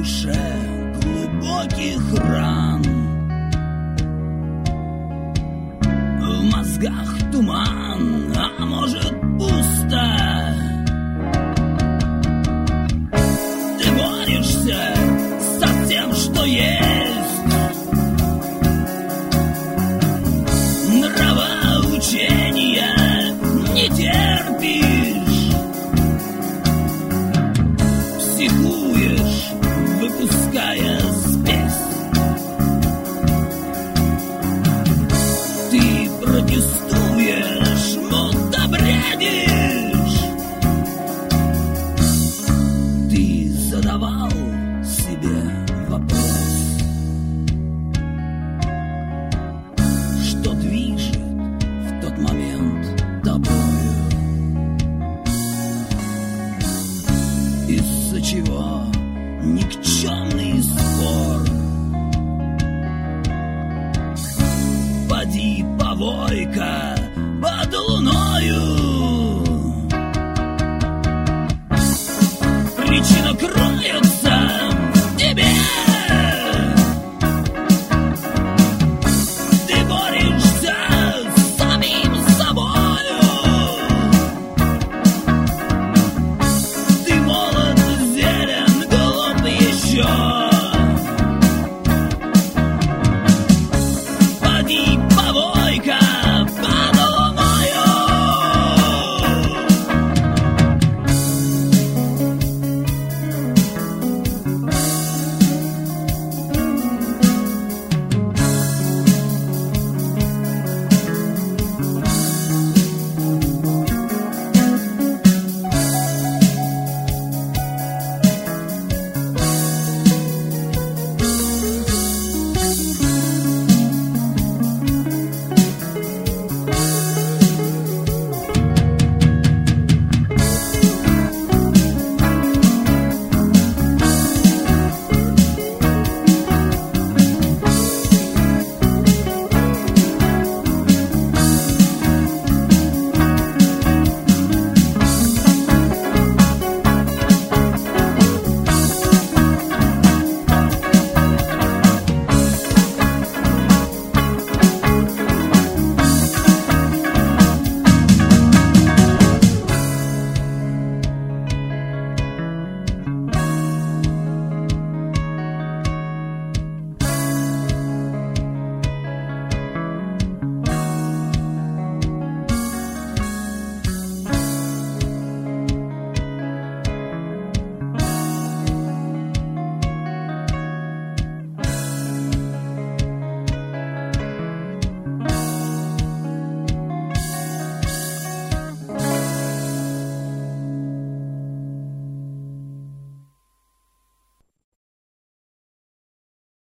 душе глубоких ран. В мозгах туман, а может пусто. Ты борешься со тем, что есть. Нравоучения не терпишь. Психуешь, выпуская спесь. Ты протестуешь, будто бредишь. Ты задавал себе вопрос, что движет в тот момент тобою, из-за чего никчемный спор. Поди повой-ка под луною, причина кроется